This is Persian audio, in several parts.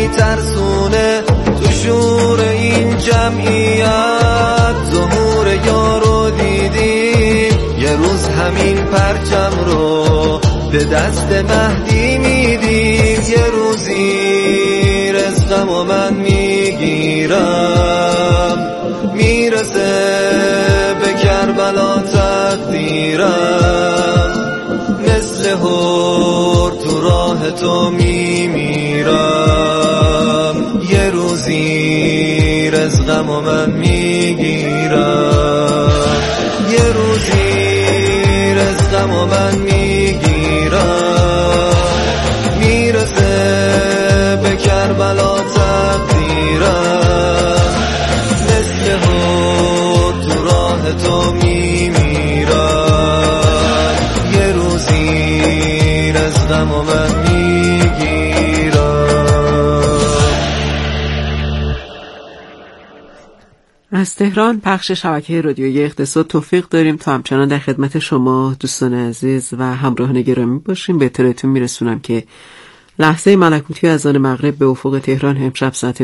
میترسونه تو شور این جمعیت. ظهور یارو دیدیم یه روز همین پرچم رو به دست مهدی میدیم. یه روزی رزقم و من میگیرم میرسه به کربلا تقدیرم. مثل هور تو راه تو میمیرم. یه روزی رزقم و من میگیرم. یه روزی رزقم و من میگیرم. میرسه به کربلا تقدیرم. مثل هور تو راه تو میمیرم. یه روزی رزقم و من میگیرم. از تهران پخش شبکه رادیویی اقتصاد توفیق داریم تا همچنان در خدمت شما دوستان عزیز و همراهان گرامی باشیم. به اطلاعتون میرسونم که لحظه ملکوتی اذان مغرب به افق تهران امشب ساعت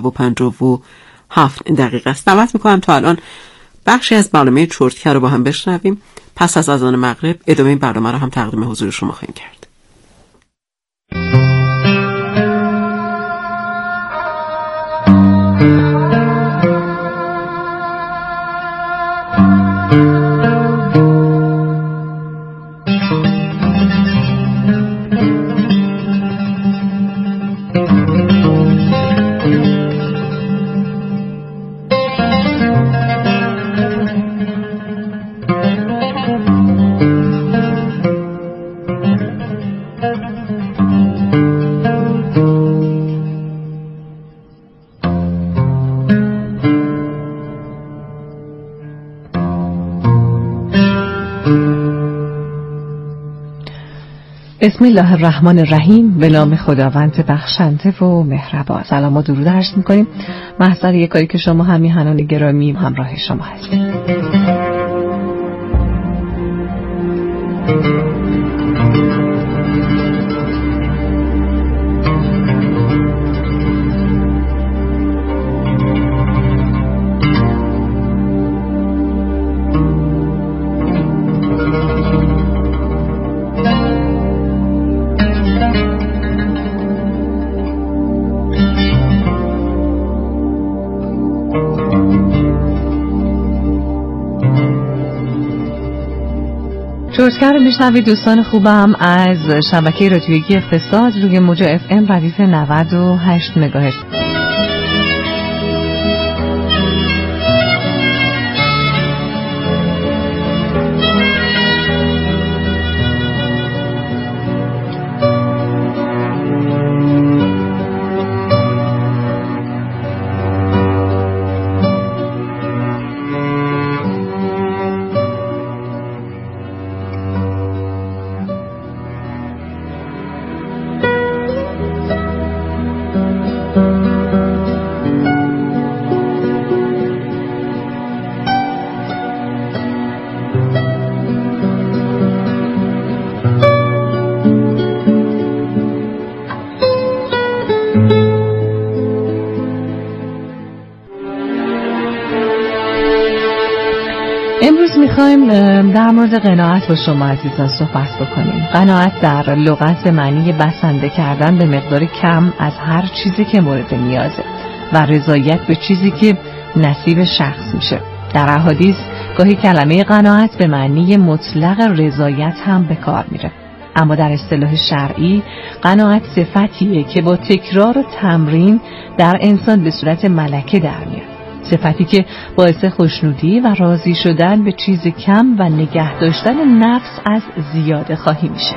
19:57 است. دعوت میکنم تا الان بخشی از برنامه چرتکه رو با هم بشنویم. پس از اذان مغرب ادامه این برنامه رو هم تقدیم حضور شما خواهیم کرد. بسم الله الرحمن الرحیم. به نام خداوند بخشنده و مهربان. سلام و درود عرض می‌کنیم محضر یک کاری که شما هم میهنان گرامی همراه شما هستید. چرتکه رو میشنوید دوستان خوبم از شبکه رادیویی اقتصاد روی موج FM ردیف 98 مگاهرتز. امروز میخوایم در مورد قناعت با شما عزیزان صحبت بکنیم. قناعت در لغت به معنی بسنده کردن به مقدار کم از هر چیزی که مورد نیازه و رضایت به چیزی که نصیب شخص میشه. در احادیث گاهی کلمه قناعت به معنی مطلق رضایت هم به کار میره، اما در اصطلاح شرعی قناعت صفتیه که با تکرار و تمرین در انسان به صورت ملکه در میاد. صفتی که باعث خوشنودی و راضی شدن به چیز کم و نگه داشتن نفس از زیاده خواهی میشه.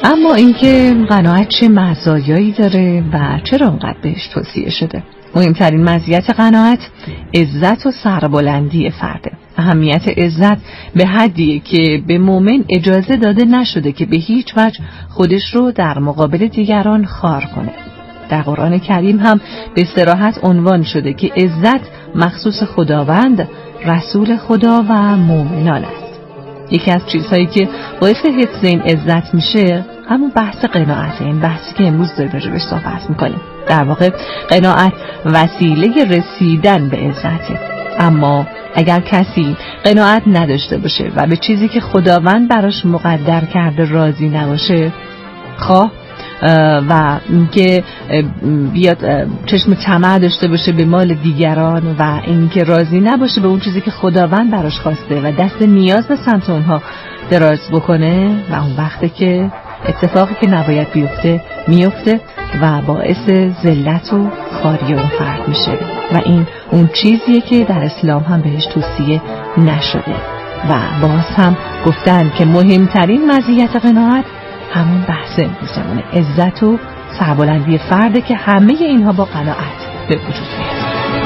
اما اینکه قناعت چه مزایایی داره و چرا اونقدر بهش توصیه شده؟ مهمترین مزیت قناعت عزت و سربلندی فرده. اهمیت عزت به حدیه که به مؤمن اجازه داده نشده که به هیچ وجه خودش رو در مقابل دیگران خوار کنه. در قرآن کریم هم به صراحت عنوان شده که عزت مخصوص خداوند، رسول خدا و مؤمنان است. یکی از چیزهایی که باعث حفظ این عزت میشه همون بحث قناعت، این بحثی که امروز داریم راجعش صحبت میکنیم. در واقع قناعت وسیله رسیدن به عزته. اما اگر کسی قناعت نداشته باشه و به چیزی که خداوند براش مقدر کرده راضی نباشه، خواه و اینکه بیاد چشم طمع داشته باشه به مال دیگران و اینکه راضی نباشه به اون چیزی که خداوند براش خواسته و دست نیاز به سمت اونها دراز بکنه، و اون وقته که اتفاقی که نباید بیفته میفته و باعث ذلت و خواری اون فرد میشه و این اون چیزیه که در اسلام هم بهش توصیه نشده. و باز هم گفتن که مهمترین مزیت قناعت همون بحث امروزمونه، عزت و سربلندی فرده که همه اینها با قناعت به وجود میاد.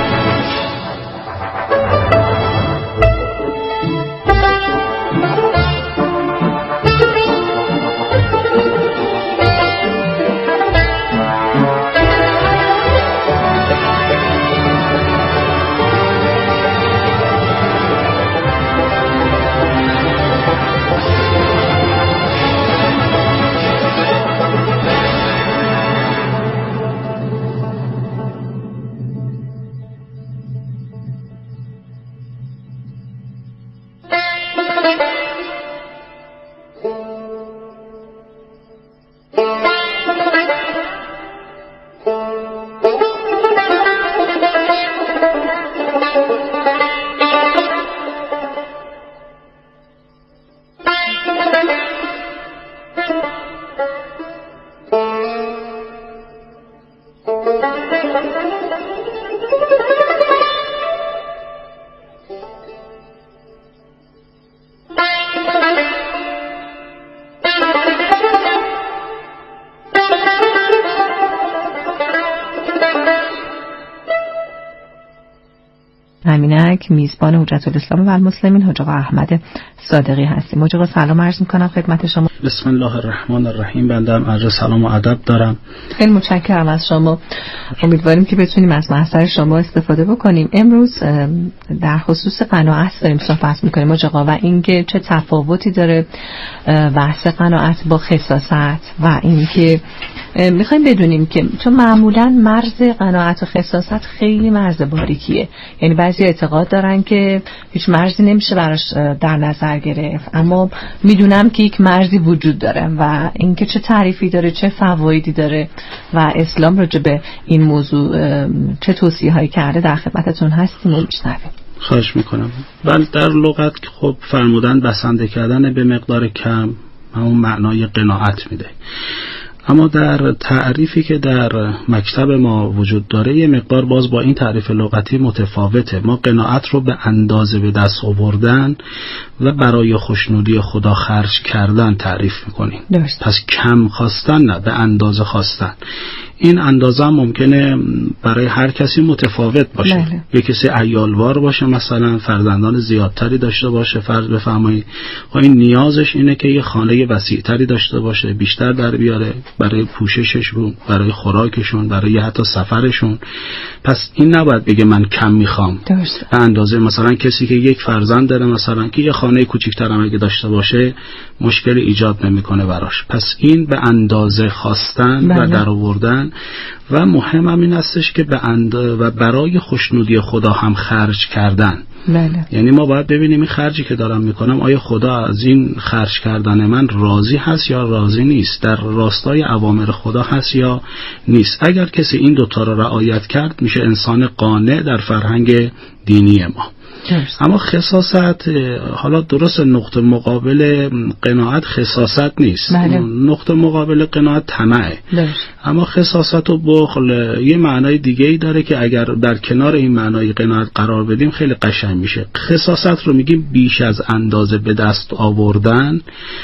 همینک میزبان حجت الاسلام و المسلمین حاج آقا احمد صادقی هستیم. حاج آقا سلام عرض میکنم خدمت شما. بسم الله الرحمن الرحیم. بنده هم عرض سلام و ادب دارم. خیلی متشکرم از شما. امیدواریم که بتونیم از محضر شما استفاده بکنیم. امروز در خصوص قناعت داریم صحبت میکنیم حاج آقا و اینکه چه تفاوتی داره بحث قناعت با خساست و اینکه میخوایم بدونیم که چون معمولا مرز قناعت و خساست خیلی مرز باریکیه، یعنی بعضی اعتقاد دارن که هیچ مرزی نمیشه براش در نظر گرفت، اما میدونم که یک مرزی وجود داره و اینکه چه تعریفی داره، چه فوایدی داره و اسلام راجع به این موضوع چه توصیه هایی کرده در خدمتتون هستیم و میشنویم. خواهش میکنم. بله، در لغت خب فرمودن بسنده کردن به مقدار کم همون معنای قناعت میده، اما در تعریفی که در مکتب ما وجود داره یه مقدار باز با این تعریف لغتی متفاوته. ما قناعت رو به اندازه به دست آوردن و برای خوشنودی خدا خرج کردن تعریف میکنیم. پس کم خواستن نه، به اندازه خواستن. این اندازه هم ممکنه برای هر کسی متفاوت باشه. بله. یه کسی عیالوار باشه، مثلا فرزندان زیادتری داشته باشه، فرض بفرمایید خب این نیازش اینه که یه خانه وسیع‌تری داشته باشه، بیشتر در بیاره برای پوشششون، برای خوراکشون، برای حتی سفرشون. پس این نباید بگه من کم میخوام. به اندازه مثلا کسی که یک فرزند داره، مثلا که یه خانه کوچیک‌تر هم اگه داشته باشه مشکل ایجاد نمیکنه براش. پس این به اندازه خواستن. بله. و درآوردن و مهم هم این هستش که و برای خوشنودی خدا هم خرج کردن. بله. یعنی ما باید ببینیم این خرجی که دارم میکنم آیا خدا از این خرج کردن من راضی هست یا راضی نیست، در راستای اوامر خدا هست یا نیست. اگر کسی این دوتا را رعایت کرد میشه انسان قانع در فرهنگ دینی ما. اما خساست، حالا درست نقطه مقابل قناعت خساست نیست. بله. نقطه مقابل قناعت طمعه. اما خساست و بخل یه معنای دیگه ای داره که اگر در کنار این معنای قناعت قرار بدیم خیلی قشنگ میشه. خساست رو میگیم بیش از اندازه به دست آوردن،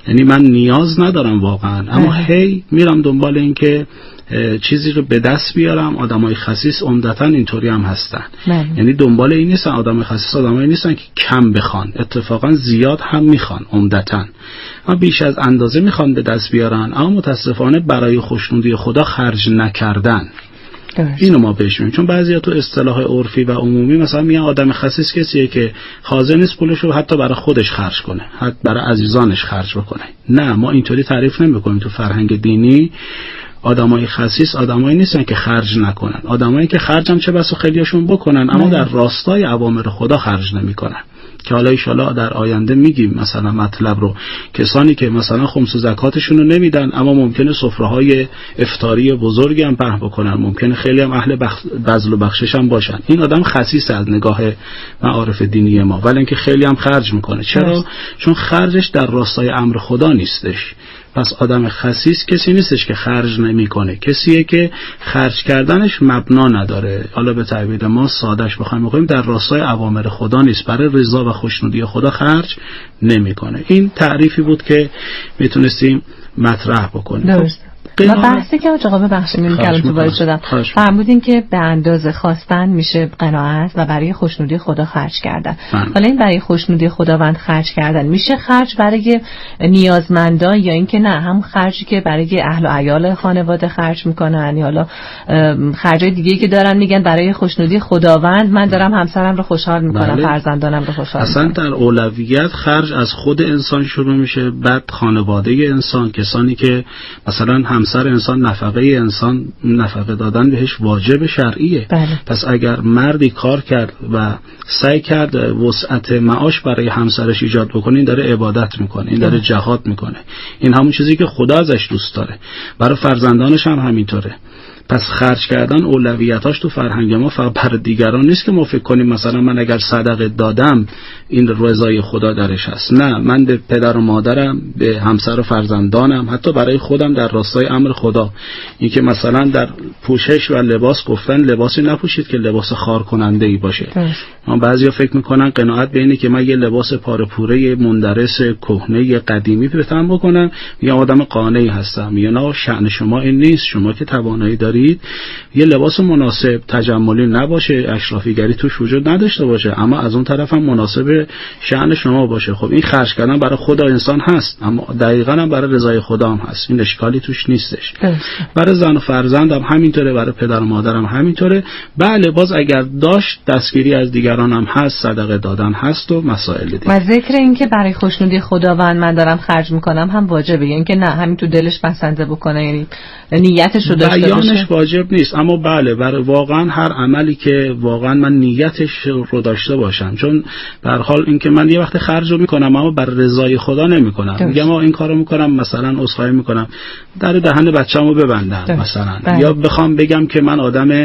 یعنی من نیاز ندارم واقعا، اما هی میرم دنبال این که چیزی رو به دست بیارم. آدمای خسیس عمدتاً اینطوری هم هستن، یعنی دنبال این نیستن. آدمای خسیس آدمایی نیستن که کم بخوان، اتفاقا زیاد هم میخوان عمدتاً، اما بیش از اندازه میخوان به دست بیارن، اما متاسفانه برای خوشنودی خدا خرج نکردن. اینو ما بهش میگیم. چون بعضیا تو اصطلاح عرفی و عمومی مثلا میگن آدم خسیس کسیه که حاضر نیست پولشو حتی برای خودش خرج کنه، حتی برای عزیزانش خرج بکنه. نه، ما اینطوری تعریف نمی‌کنیم. تو فرهنگ دینی آدمای خسیس آدمایی نیستن که خرج نکنن، آدمایی که خرج هم چه بسا خیلیاشون بکنن اما در راستای اوامر خدا خرج نمی‌کنن، که حالا ان شاءالله در آینده میگیم مثلا مطلب رو. کسانی که مثلا خمس و زکاتشون رو نمیدن اما ممکنه سفره‌های افطاری بزرگی هم پهن بکنن، ممکنه خیلی هم اهل بذل و بخشش هم باشن، این آدم خسیس از نگاه معارف دینی ما، ولی اینکه خیلی هم خرج میکنه. چرا؟ چون خرجش در راستای امر خدا نیستش. پس آدم خسیس کسی نیستش که خرج نمیکنه، کسیه که خرج کردنش مبنا نداره. حالا به تعبیر ما سادهش بخوایم بگیم در راستای اوامر خدا نیست، برای رضا و خوشنودی خدا خرج نمیکنه. این تعریفی بود که میتونستیم مطرح بکنیم. درست. ما بحثی که آقا ببخشید من کلام تو وارد شدم، فرمودین که به اندازه خواستن میشه قناعت و برای خوشنودی خدا خرج کردن. حالا این برای خوشنودی خداوند خرج کردن میشه خرج برای نیازمندان یا اینکه نه هم خرجی که برای اهل و عیال خانواده خرج میکنن، یا حالا خرجای دیگه که دارن میگن برای خوشنودی خداوند من دارم همسرم رو خوشحال میکنم، فرزندانم رو خوشحال اصلا میکنم. در اولویت خرج از خود انسان شروع میشه، بعد خانواده انسان، کسانی که مثلا همسر انسان، نفقه انسان، نفقه دادن بهش واجب شرعیه. پس اگر مردی کار کرد و سعی کرد وسعت معاش برای همسرش ایجاد بکنه، این داره عبادت میکنه، این داره جهاد میکنه، این همون چیزی که خدا ازش دوست داره. برای فرزندانش هم همینطوره. پس خرج کردن اولویتاش تو فرهنگ ما فقط برای دیگران نیست که ما فکر کنیم مثلا من اگر صدقه دادم این رضای خدا درش هست. نه، من به پدر و مادرم، به همسر و فرزندانم، حتی برای خودم در راستای امر خدا، این که مثلا در پوشش و لباس گفتن لباسی نپوشید که لباس خار کننده ای باشه. ما بعضیا فکر میکنن قناعت به اینه که من یه لباس پاره پوره مندرس کهنه قدیمی بتونم بکنم یا آدم قانعی هستم. یا نه، شأن شما این نیست. شما که توانایی دارید یه لباس مناسب، تجملی نباشه، اشرافیگری توش وجود نداشته باشه، اما از اون طرف هم مناسب شأن شما باشه. خب این خرج کردن برای خدا انسان هست، اما دقیقاً هم برای رضای خدا هم هست، این اشکالی توش نیستش. برای زن و فرزند هم همینطوره، برای پدر و مادر هم همینطوره. بله، باز اگر داشت دستگیری از دیگران هم هست، صدقه دادن هست و مسائل دیگه. و ذکر این که برای خوشنودی خداوند من دارم خرج میکنم هم واجبه، یعنی که نه همین تو دلش بسنده بکنه، یعنی نیتش رو داشته باشه. واجب نیست، اما بله برای واقعا هر عملی که واقعا من نیتش رو داشته باشم. چون به هر حال این که من یه وقت خرج رو میکنم اما بر رضای خدا نمیکنم، میگم ما این کارو میکنم مثلا عذرخواهی میکنم در دهن بچه‌مو ببندم مثلا، یا بخوام بگم که من آدم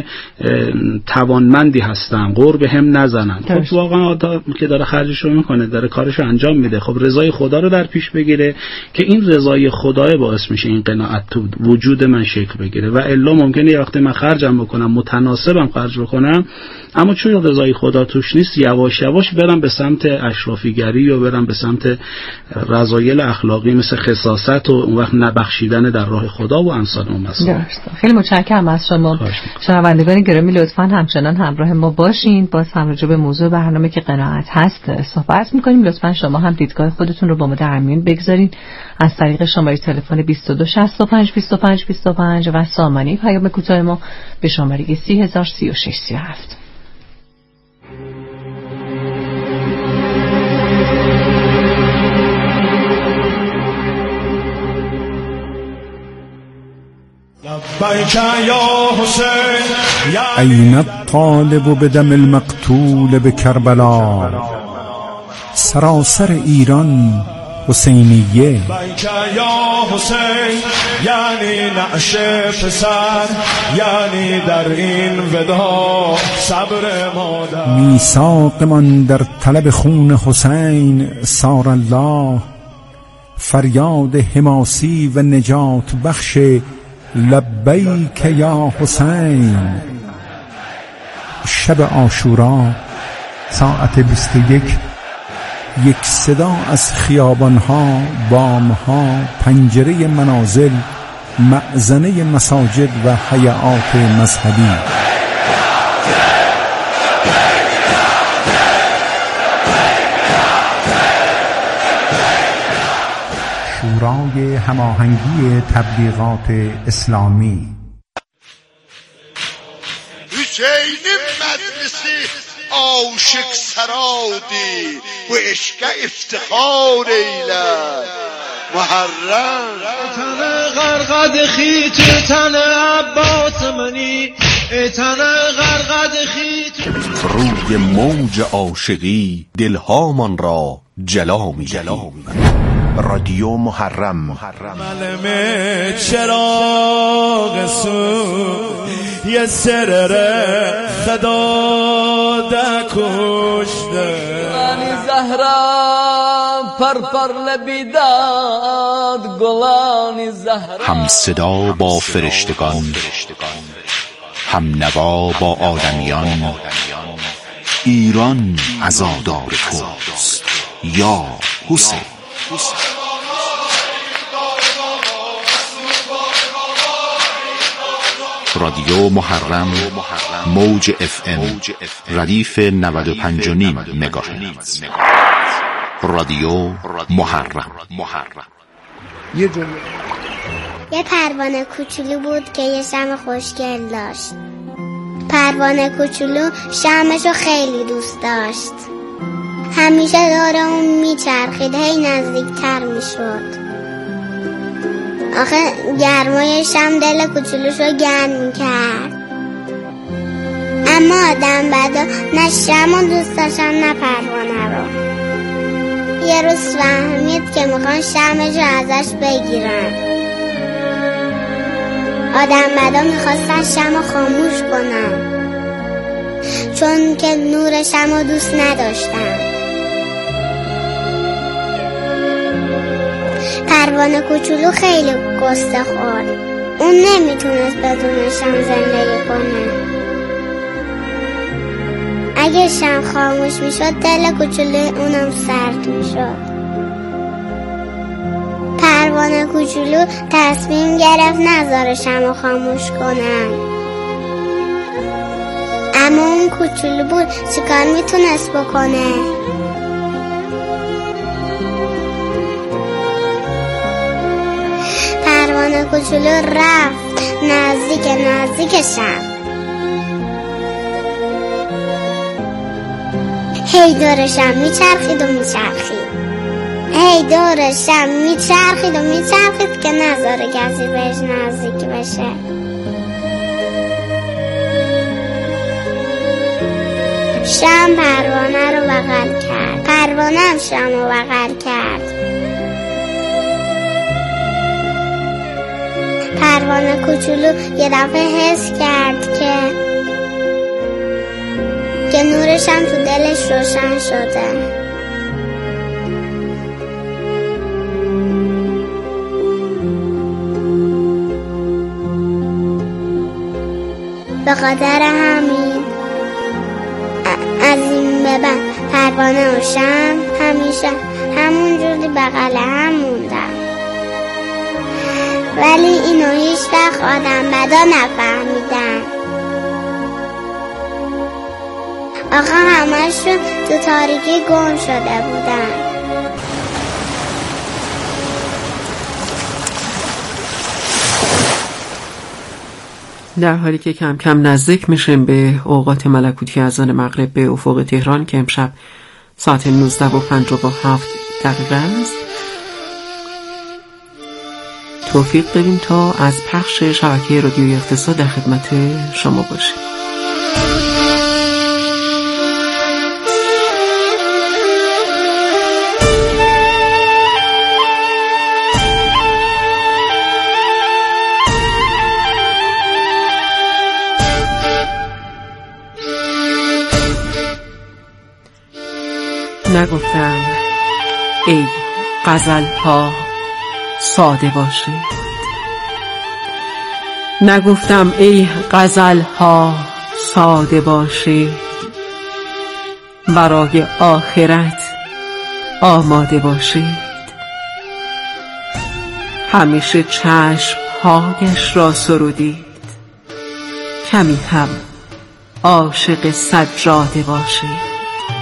توانمندی هستم قور بهم نزنن. خب واقعا آدم که داره خرجش رو میکنه، داره کارش رو انجام میده، خب رضای خدا رو در پیش بگیره که این رضای خدای باعث میشه این قناعت تو وجود من شکل بگیره. و الا ممکنه یه وقتی من خرجم بکنم، متناسبم خرج بکنم، اما چون رضای خدا توش نیست، یواش یواش برم به سمت اشرافیگری و برم به سمت رذایل اخلاقی مثل خساست و اون وقت نبخشیدن در راه خدا و امثال اون مسائل. خیلی متشکرم از شما. شنوندگان گرامی لطفاً همچنان همراه ما باشین. باز هم راجع به موضوع برنامه که قناعت هست صحبت می‌کنیم. لطفاً شما هم دیدگاه خودتون رو با ما در میون بگذارین از طریق شماره تلفن 2265 25 25 و سامانه پیام کوتاه ما به شماره 303637. أين الطالب بدم المقتول بكربلاء سراسر ایران حسینیه. یعنی نعش پسر، یعنی در این ودا صبر مادر. میثاق من در طلب خون حسین سار الله، فریاد حماسی و نجات بخش لبیک یا حسین. شب عاشورا ساعت 21 یک صدا از خیابانها، بامها، پنجره منازل، مأذنه مساجد و هیئات مذهبی. شورای هماهنگی تبلیغات اسلامی. حسین مدرسه عاشق سرادی و عشق افتخار ایلد محرم تن غرقد خیت تن عباس منی تن غرقد خیت روی موج عاشقی دلهامان را جلا می رادیو محرم. ملمه چراغ سو یه سرر خدا دکشته گلانی زهرا پرپر لبیداد گلانی زهرا هم صدا با فرشتگان، هم نوا با آدمیان. ایران عزادار توست یا حسین. رادیو محرم موج FM ردیف 95.5 مگاهرتز. رادیو محرم. یه پروانه کوچولو بود که یه شمع خوشگل داشت. پروانه کوچولو شمعشو خیلی دوست داشت. همیشه دور اون میچرخید، هی نزدیکتر میشد. آخه گرمای شمع دل کوچولوشو گرم میکرد. اما آدم بدا نه شمع دوست داشتن نه پروانه رو. یه روز فهمید که میخوان شمعشو ازش بگیرن. آدم بدا میخواستن شمع خاموش کنن، چون که نور شمع دوست نداشتن. پروانه کوچولو خیلی قصه خورد. اون نمیتونست بدون شمع زندگی کنه. اگه شمع خاموش میشد دل کوچولو اونم سرد میشد. پروانه کوچولو تصمیم گرفت نذاره شمع خاموش کنن. اما اون کوچولو بود، چیکار میتونست بکنه؟ پروانه کوچولو رفت نزدیک شمع. هی دور شمع میچرخید و میچرخید. هی دور شمع میچرخید و میچرخید که نذاره کسی بهش نزدیک بشه. شمع پروانه رو بغل کرد. پروانه هم شمع رو بغل کرد. پروانه کوچولو یه دفعه حس کرد که نورش هم تو دلش روشن شده. به خاطر همین از این به بعد پروانه و شمع همیشه همونجوری بغل هم موندن. ولی اینو هیچ وقت آدم بدا نفهمیدن. آخه همشون تو تاریکی گم شده بودن. در حالی که کم کم نزدیک میشیم به اوقات ملکوتی اذان مغرب به افق تهران که امشب ساعت 19:57 است، توفیق داریم تا از پخش شبکه رادیوی اقتصاد در خدمت شما باشیم. نگفتم ای غزل ها ساده باشید، نگفتم ای غزل ها ساده باشید، برای آخرت آماده باشید. همیشه چشمهایش را سرودید، کمی هم عاشق سجاده باشید.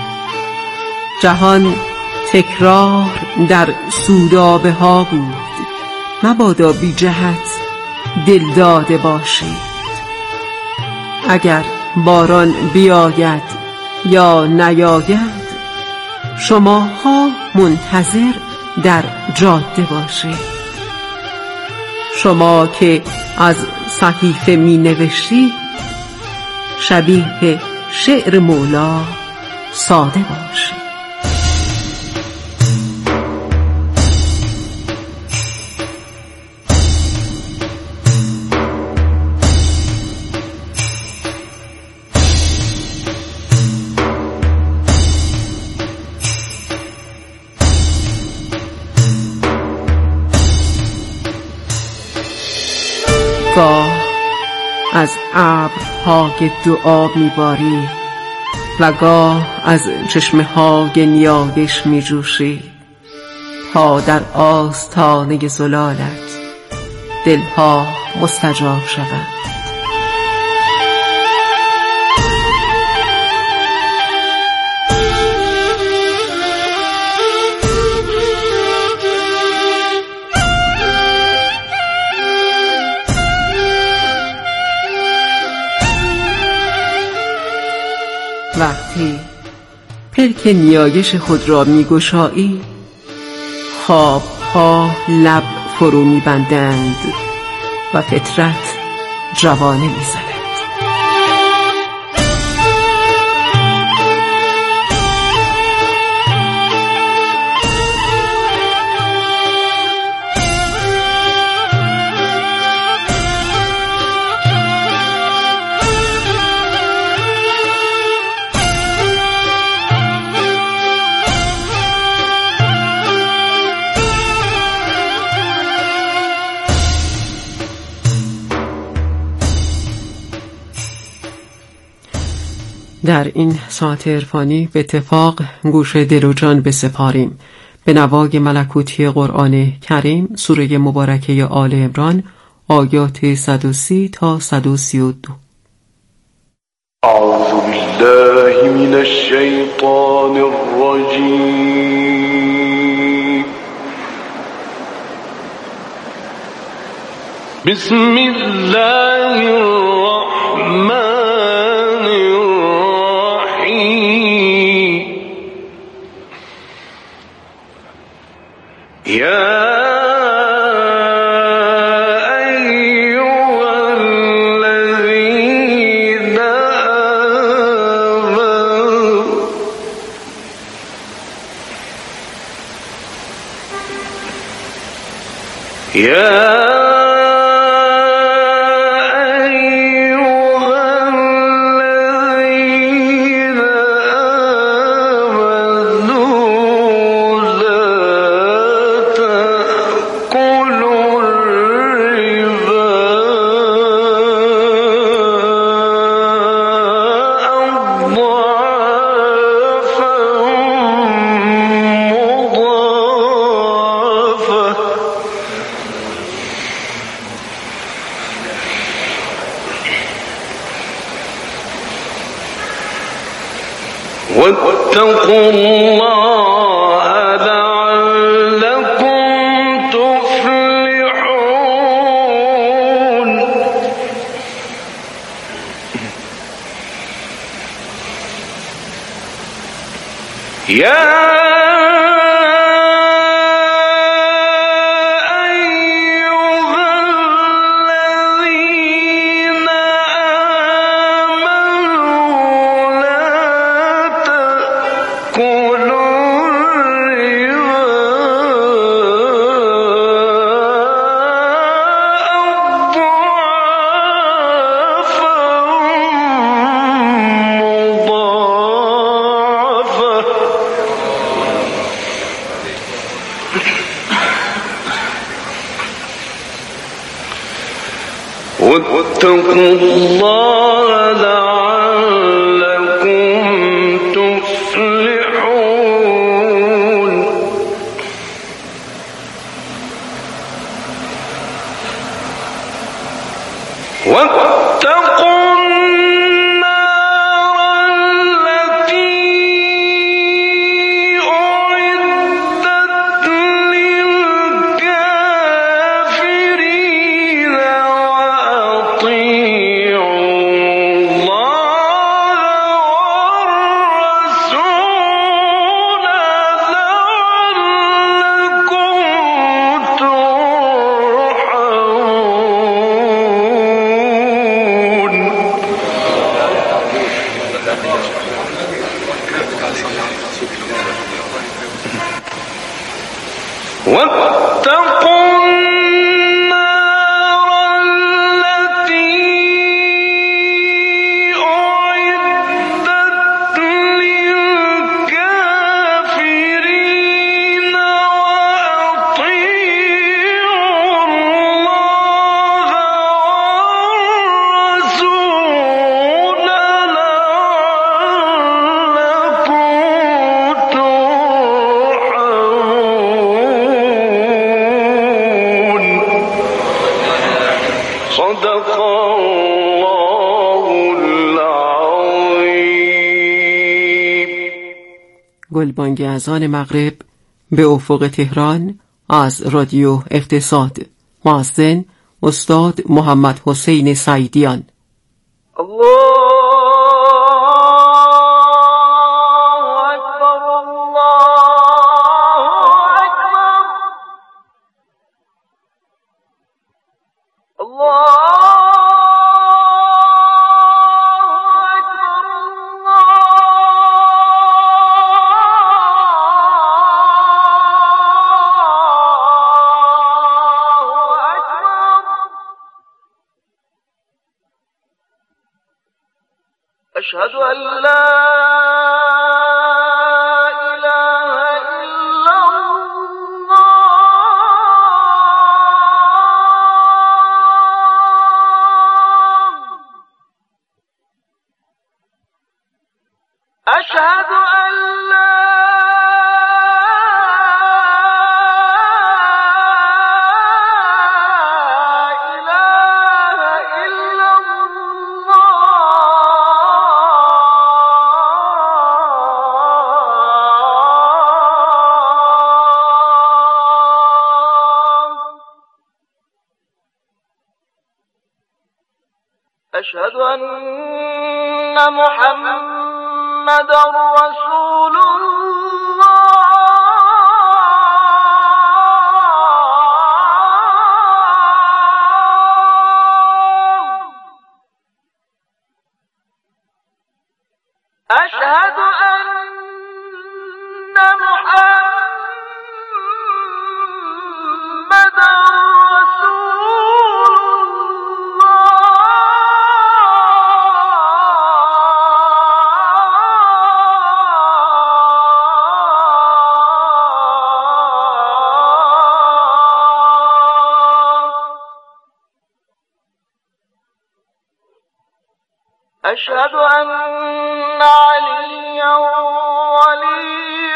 جهان تکرار در سودابه ها بود، مبادا بی جهت دل داده باشید. اگر باران بیاید یا نیاید، شماها منتظر در جاده باشید. شما که از صحیفه می نوشتید، شبیه شعر مولا ساده باشید. گاه از ابرهای دعا میباری و گاه از چشمه‌های نیایش میجوشی، تا در آستانه زلالت دلها مستجاب شود. وقتی پلک نیایش خود را می‌گشایی، خواب‌ها لب فرو می‌بندند و فطرت جوانه می‌زند. در این ساعت عرفانی به اتفاق گوش دل و جان بسپاریم به نوای ملکوتی قرآن کریم، سوره مبارکه آل عمران، آیات 130 تا 132. اعوذ بالله من الشیطان الرجیم. بسم الله الرحمن يا أيها الذين آمنوا واتقوا الله لعلكم تفلحون. يا واتقوا الله لعلكم تفلحون. گلبانگ اذان مغرب به افق تهران از رادیو اقتصاد. مؤذن استاد محمد حسین سعیدیان. أشهد أن لا إله إلا الله أشهد أن لا أشهد أن محمدًا رسول الله أشهد أن محمدًا أشهد أن عليا ولي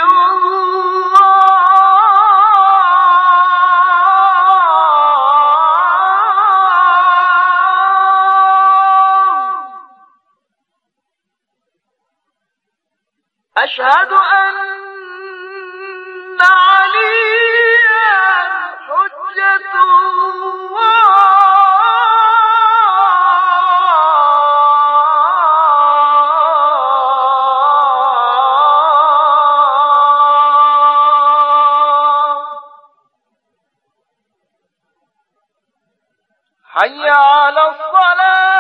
الله أشهد أن عليا حجة الله حي على الصلاة